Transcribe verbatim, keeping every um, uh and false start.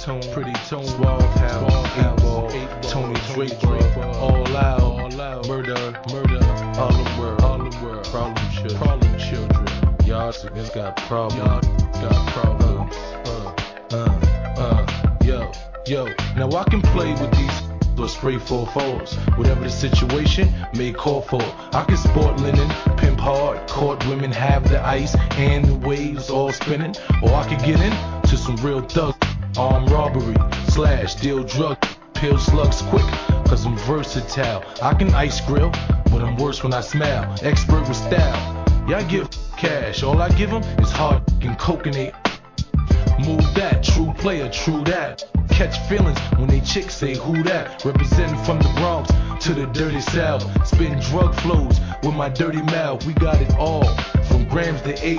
Tone, Pretty Tone, Suave House, eight ball, Tony Draper, all out, all out, murder, murder, Harlem world, Harlem world, problem children, problem children. Y'all niggas got problems, y'all got problems. Uh, uh, uh, yo, yo. Now I can play with these or spray four fours. Whatever the situation may call for. I can sport linen, pimp hard, court women, have the ice and the waves all spinning. Or I could get in to some real thug, armed robbery, slash, deal drug, pill slugs quick, cause I'm versatile. I can ice grill, but I'm worse when I smile. Expert with style. Y'all give cash, all I give them is hard and coconut. Move that, true player, true that. Catch feelings when they chicks say who that. Representing from the Bronx to the dirty South. Spitting drug flows with my dirty mouth. We got it all, from grams to eight.